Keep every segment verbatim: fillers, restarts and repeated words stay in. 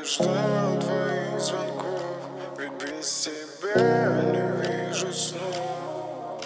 ждал твоих звонков, ведь без тебя не вижу снов.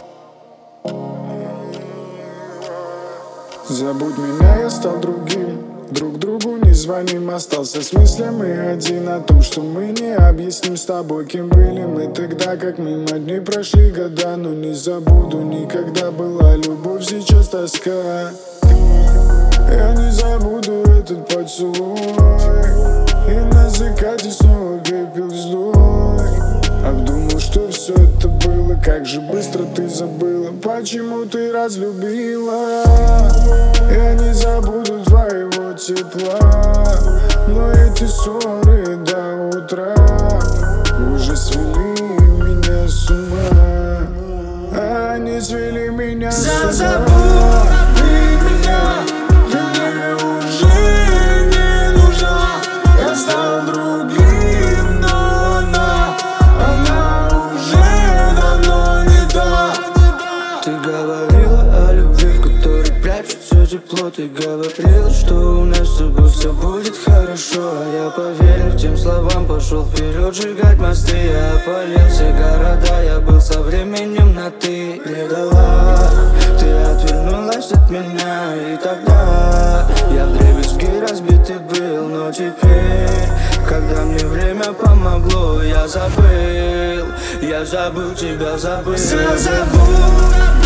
Забудь меня, я стал другим. Друг другу не звоним, остался с мыслями один о том, что мы не объясним с тобой, кем были мы тогда, как мимо дней прошли года. Но не забуду никогда, была любовь, сейчас тоска. Я не забуду этот поцелуй, и на закате снова пепел сдуй. Обдумал, что все это было, как же быстро ты забыла, почему ты разлюбила. Я не забуду твоего тепла, но эти ссоры до утра уже свели меня с ума. Они свели меня с ума. Забудь меня, ты мне уже не нужна. Я стал другим, но она, она уже давно не та. Ты говорила о любви, в которой прячется тепло. Ты говорила, что у нас с тобой все будет хорошо. А я поверил тем словам, пошел вперед сжигать мосты. Я опалил все города, я был со временем на ты. Предала, ты отвернулась от меня, и тогда я вдребезги разбитый был. Но теперь, когда мне время помогло, я забыл, я забыл тебя, забыл. Забыл